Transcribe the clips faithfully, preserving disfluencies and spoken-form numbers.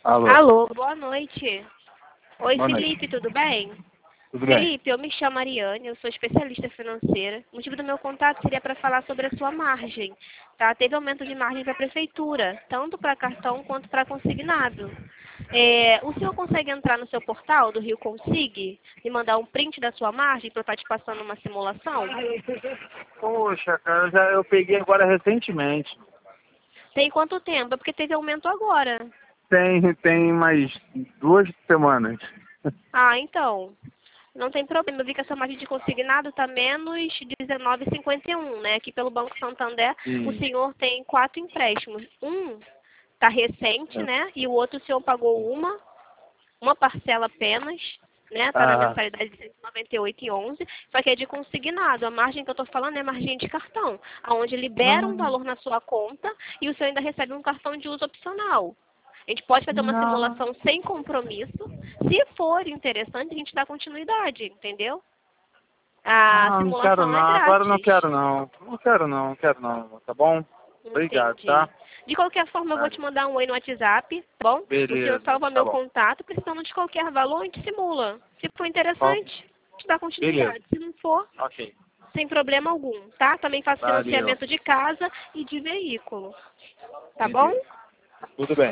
Alô. Alô, boa noite. Oi, Boa Felipe, noite. tudo bem? Tudo bem? Felipe, eu me chamo Ariane, eu sou especialista financeira. O motivo do meu contato seria para falar sobre a sua margem. Tá? Teve aumento de margem para a prefeitura, tanto para cartão quanto para consignado. É, o senhor consegue entrar no seu portal do Rio Consig e mandar um print da sua margem para eu estar te passando uma simulação? Poxa, cara, já eu peguei agora recentemente. Tem quanto tempo? É porque teve aumento agora. Tem, tem mais duas semanas. Ah, então. Não tem problema, eu vi que essa margem de consignado está menos dezenove vírgula cinquenta e um, né? Aqui pelo Banco Santander, o Sim. senhor tem quatro empréstimos. Um está recente, né? E o outro o senhor pagou uma, uma parcela apenas, né? Está na Ah, mensalidade de cento e noventa e oito vírgula onze, só que é de consignado. A margem que eu estou falando é margem de cartão, onde libera um não, valor na sua conta e o senhor ainda recebe um cartão de uso opcional. A gente pode fazer uma não. simulação sem compromisso. Se for interessante, a gente dá continuidade, entendeu? A Não, não quero simulação é não. Agora eu não grátis. quero não. Não quero não, não quero não. Tá bom? Obrigado, tá? Entendi. De qualquer forma, eu vou te mandar um oi no WhatsApp, tá bom? O senhor Beleza, salva tá meu bom. contato, precisando de qualquer valor, a gente simula. Se for Ó, interessante, a gente dá beleza. continuidade. Se não for, Ok. sem problema algum, tá? Também faço Valeu. financiamento de casa e de veículo. Tá bom? Beleza. Tudo bem.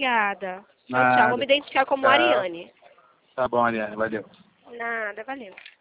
Obrigada. Tchau, tchau. Vou me Nada. identificar como Tchau. Ariane. Tá bom, Ariane. Valeu. Nada, valeu.